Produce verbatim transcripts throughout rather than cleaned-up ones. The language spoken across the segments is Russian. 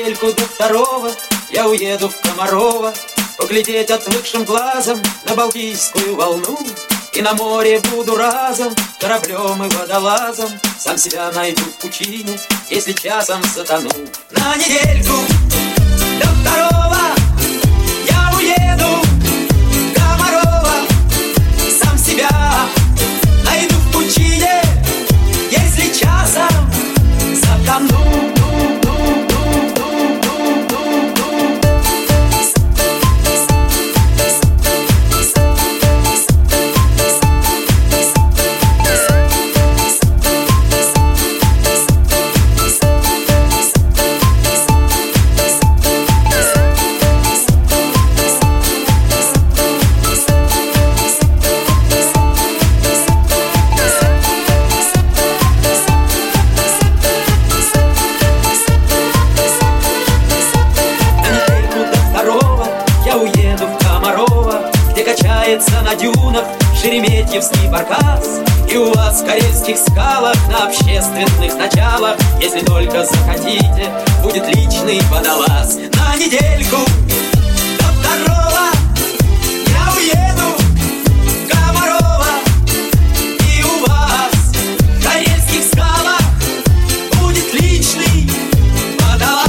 недельку до второго я уеду в Комарово, поглядеть отвыкшим глазом на Балтийскую волну. И на море буду разом кораблем и водолазом, сам себя найду в пучине, если часом затону. На недельку до второго я уеду в Комарово, сам себя найду в пучине, если часом затону. На дюнах Шереметьевский баркас, и у вас в карельских скалах на общественных началах, если только захотите, будет личный водолаз. На недельку до второго я уеду в Комарово, и у вас в карельских скалах будет личный водолаз.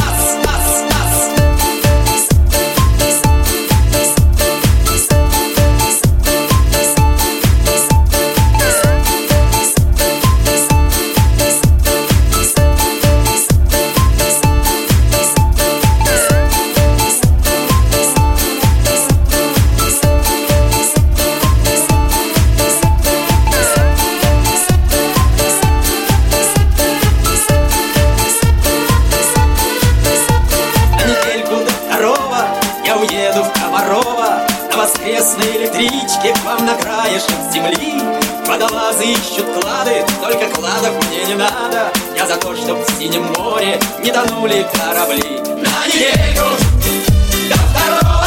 Уеду в Комарово на воскресной электричке к вам на краешек земли. Водолазы ищут клады, только кладов мне не надо. Я за то, чтоб в синем море не тонули корабли. На недельку до второго